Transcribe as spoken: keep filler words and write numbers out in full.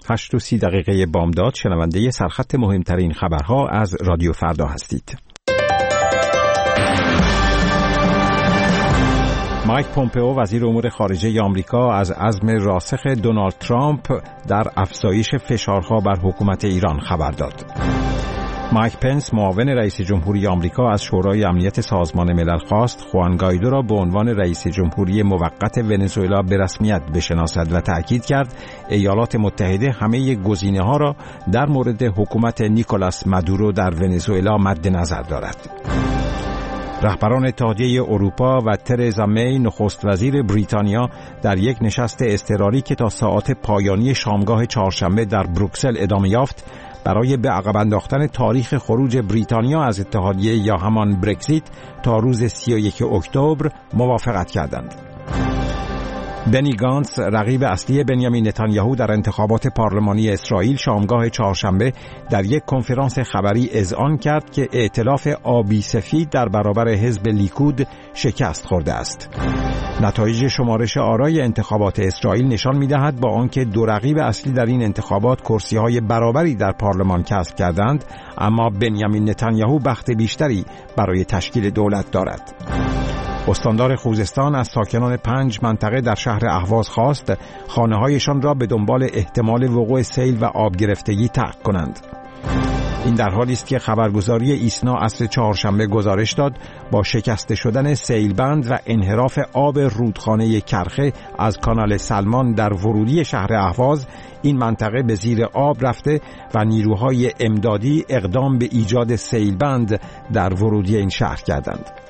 هشت و سی دقیقه بامداد شنونده سرخط مهمترین خبرها از رادیو فردا هستید. مایک پومپئو وزیر امور خارجه آمریکا از عزم راسخ دونالد ترامپ در افزایش فشارها بر حکومت ایران خبر داد. مایک پنس معاون رئیس جمهوری آمریکا از شورای امنیت سازمان ملل خواست خوان گایدو را به عنوان رئیس جمهوری موقت ونزوئلا به رسمیت بشناسد و تأکید کرد ایالات متحده همه گزینه‌ها را در مورد حکومت نیکولاس مادورو در ونزوئلا مد نظر دارد. رهبران اتحادیه اروپا و ترزا می نخست وزیر بریتانیا در یک نشست اضطراری که تا ساعات پایانی شامگاه چهارشنبه در بروکسل ادامه یافت برای به عقب انداختن تاریخ خروج بریتانیا از اتحادیه یا همان برگزیت تا روز سی و یک اکتبر موافقت کردند. بنی گانتس رقیب اصلی بنیامین نتانیاهو در انتخابات پارلمانی اسرائیل شامگاه چهارشنبه در یک کنفرانس خبری اذعان کرد که ائتلاف آبی سفید در برابر حزب لیکود شکست خورده است. نتایج شمارش آرای انتخابات اسرائیل نشان می‌دهد با آنکه دو رقیب اصلی در این انتخابات کرسی‌های برابری در پارلمان کسب کردند، اما بنیامین نتانیاهو بخت بیشتری برای تشکیل دولت دارد. استاندار خوزستان از ساکنان پنج منطقه در شهر اهواز خواست خانه‌هایشان را به دنبال احتمال وقوع سیل و آب گرفتگی ترک کنند. این در حالی است که خبرگزاری ایسنا عصر چهارشنبه گزارش داد با شکسته شدن سیلبند و انحراف آب رودخانه کرخه از کانال سلمان در ورودی شهر اهواز این منطقه به زیر آب رفته و نیروهای امدادی اقدام به ایجاد سیلبند در ورودی این شهر کردند.